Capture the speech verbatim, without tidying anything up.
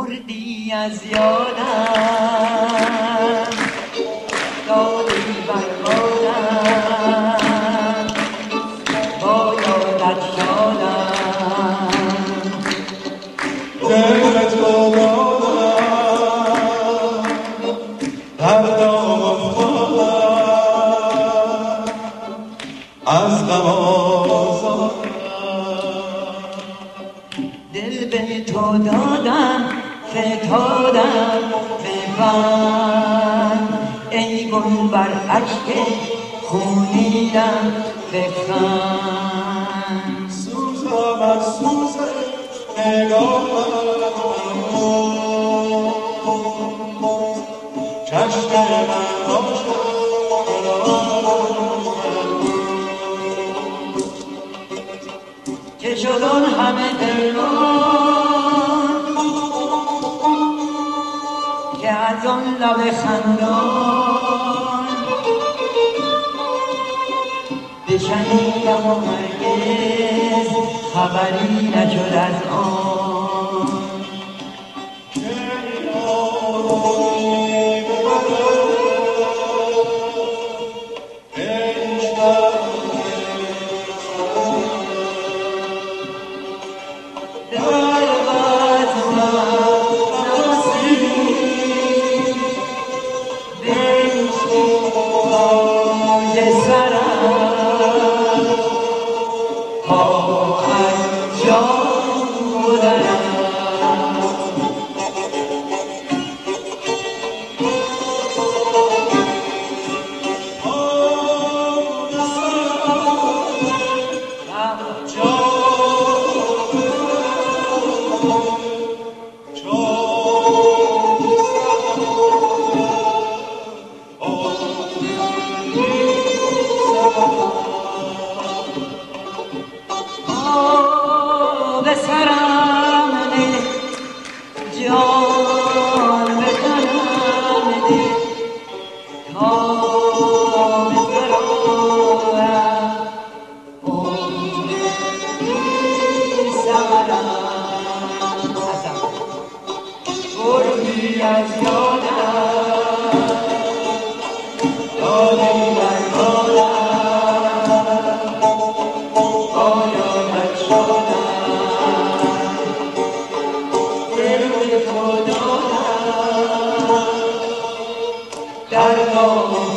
بردی از یادم، دادی بربادم، با یادت شادم، دل تو دادم، هر دام افتادم، از غم آزادم. دل به تو دادم، فتادم به بند، ای گل بر اشک خونینم بخند. سوزم از سوز نگاهم، چشم من باشد که شد آن همه پیمان که از آن لب خندان بشنیدم و هرگز خبری نشد از آن. به سرم ده جان به تنم ده تا به سرم عمری سرم بردی از یادم، دادی در